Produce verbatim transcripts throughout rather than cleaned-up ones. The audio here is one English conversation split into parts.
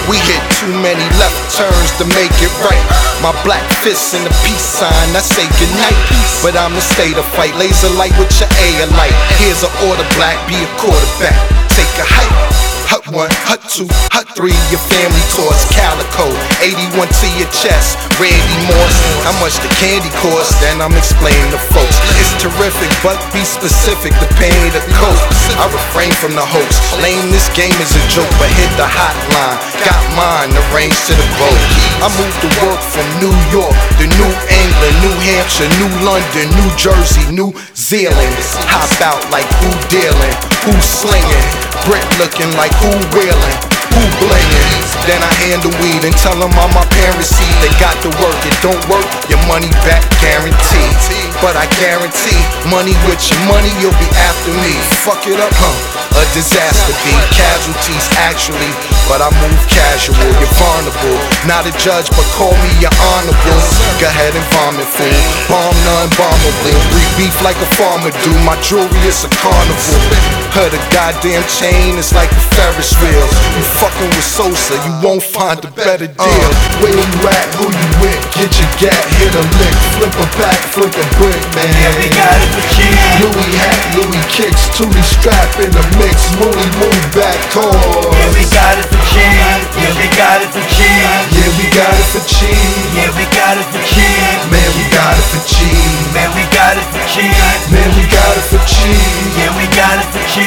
We hit too many left turns to make it right. My black fists in the peace sign, I say goodnight. But I'ma stay to fight, laser light with your A light. Here's an order, black, be a quarterback. Take a hike. Hut one, hut two, hut three, your family course, calico, eighty-one to your chest, Randy Moss. How much the candy costs, then I'm explaining to folks. It's terrific, but be specific, the pain of the coat. I refrain from the hoax, lame this game is a joke, but hit the hotline, got mine, the range to the boat. I moved to work from New York to New England, New Hampshire, New London, New Jersey, New Zealand. Hop out like who dealing, who slinging, Brit looking like who wheeling, who blinging. Then I hand the weed and tell them all my parents see they got to work. It don't work, your money back guaranteed. But I guarantee, money with your money, you'll be after me. Fuck it up, huh? A disaster be casualties actually, but I move casual. You're vulnerable, not a judge, but call me your honorable. Go ahead and vomit, fool. Bomb none, bombable. Breed beef like a farmer do. My jewelry is a carnival. Her the goddamn chain is like a Ferris wheel. You fucking with Sosa, you won't find a better deal. Uh, where you at, who you with? Get your gat, hit a lick, flip a back, flip a brick, man. Yeah, we got it for cheap. Louis hat, Louis kicks, Tootie strap in the mix, Mooney move back cause. Yeah, we got it for cheap. Yeah, we got it for cheap. Yeah, we got it for cheap. Yeah, we got it for cheap. Man, we got it for cheap. Man, we got it for cheap. Man, we got it for cheap. Yeah, we got it for cheap.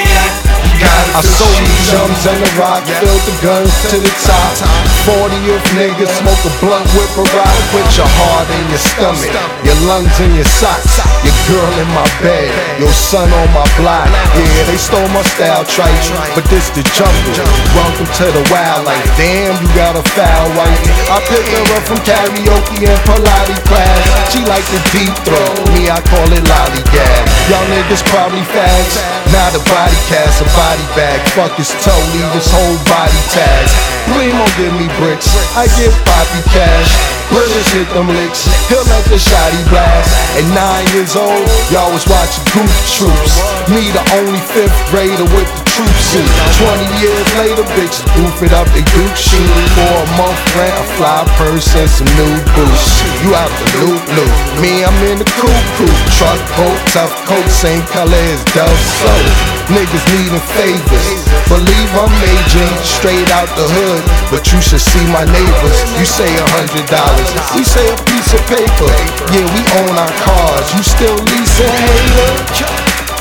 I sold the chums and the rock, filled the guns to the top. fortieth niggas, smoke a blunt, whip a rock. Put your heart in your stomach, your lungs in your socks, your girl in my bed, your son on my block. Yeah, they stole my style trite, but this the jungle. Welcome to the wild life. Damn, you got a foul wife. I picked her up from karaoke and Pilates class. She like the deep throw, me I call it lollygag. Y'all niggas probably fags, not a body cast, a body bag. Fuck his toe, leave his whole body tags. Please don't give me bricks, I get poppy cash. British hit them licks, he'll let the shotty blast. At nine years old, y'all was watching Goof Troops. Me the only fifth grader with the troop suit. Twenty years later, bitches goof it up, they Duke shoot. For a month rent, a fly purse and some new boots. You out the loop loop, me I'm in the coupe coupe. Truck boat, tough coat, same color as Dove Soap. Niggas needing favors, believe I'm major, straight out the hood. But you should see my neighbors. You say a hundred dollars, we say a piece of paper. Yeah, we own our cars, you still leasing, hater?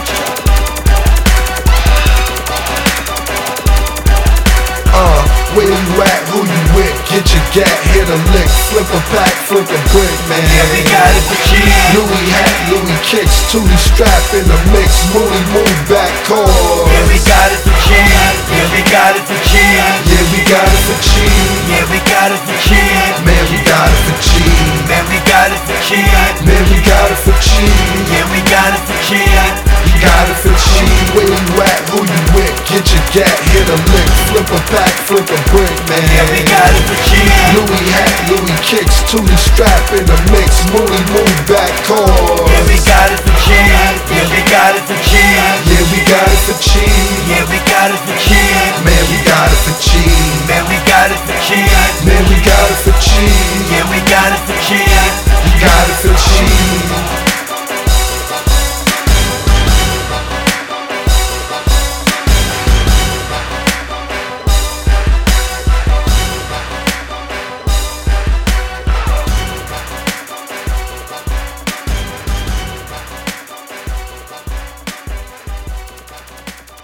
Uh, where you at, who you with? Get your gat, hit a lick, flip a back, flip a brick, man. Yeah, we got it for cheap. Louis hat, Louis kicks, Tootie strap in the mix, Mooney move back cause. Yeah, we got it for cheap. Yeah, we got it for cheap. Yeah, we got it for cheap. Yeah, we got it for cheap. Man, we got it for cheap. Man, we got it for cheap. Man, we got it for cheap. Yeah, we got it for cheap. We got it for cheap. Where you at, who you with? Get your gat, hit a lick, flip a back, flip a brick, man. Yeah, we got it for cheap. Louis hat, Louis kicks, Tootie strap in the mix, Mooney move back cause. Yeah, we got it for cheap. Yeah, we got it for cheap. Yeah, we got it for cheap. Yeah, we got it for cheap. Man, we got it for cheap.